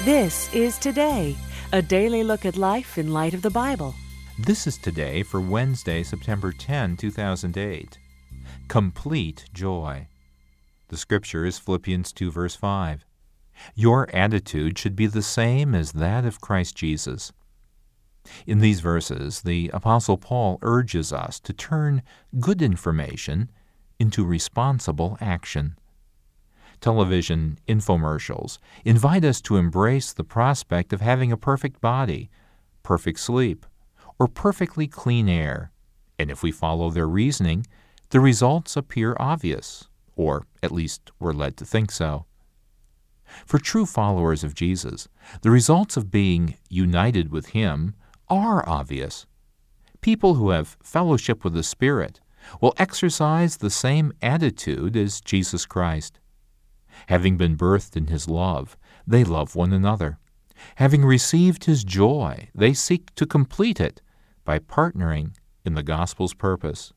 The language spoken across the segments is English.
This is Today, a daily look at life in light of the Bible. This is Today for Wednesday, September 10, 2008. Complete joy. The scripture is Philippians 2, verse 5. Your attitude should be the same as that of Christ Jesus. In these verses, the Apostle Paul urges us to turn good information into responsible action. Television infomercials invite us to embrace the prospect of having a perfect body, perfect sleep, or perfectly clean air, and if we follow their reasoning, the results appear obvious, or at least we're led to think so. For true followers of Jesus, the results of being united with Him are obvious. People who have fellowship with the Spirit will exercise the same attitude as Jesus Christ. Having been birthed in His love, they love one another. Having received His joy, they seek to complete it by partnering in the gospel's purpose.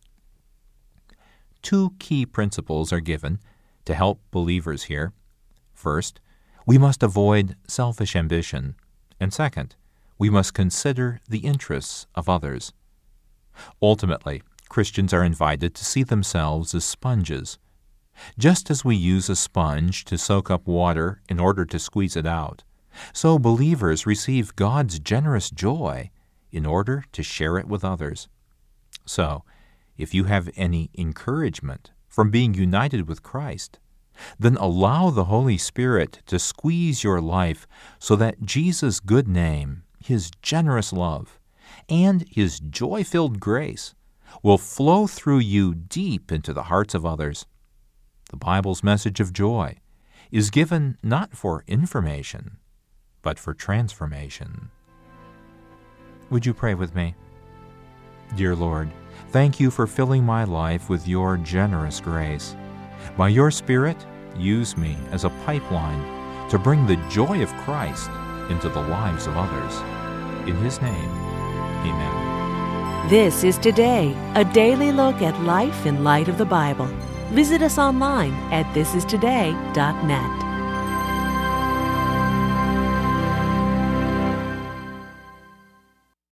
Two key principles are given to help believers here. First, we must avoid selfish ambition, and second, we must consider the interests of others. Ultimately, Christians are invited to see themselves as sponges. Just as we use a sponge to soak up water in order to squeeze it out, so believers receive God's generous joy in order to share it with others. So, if you have any encouragement from being united with Christ, then allow the Holy Spirit to squeeze your life so that Jesus' good name, His generous love, and His joy-filled grace will flow through you deep into the hearts of others. The Bible's message of joy is given not for information, but for transformation. Would you pray with me? Dear Lord, thank You for filling my life with Your generous grace. By Your Spirit, use me as a pipeline to bring the joy of Christ into the lives of others. In His name, amen. This is Today, a daily look at life in light of the Bible. Visit us online at thisistoday.net.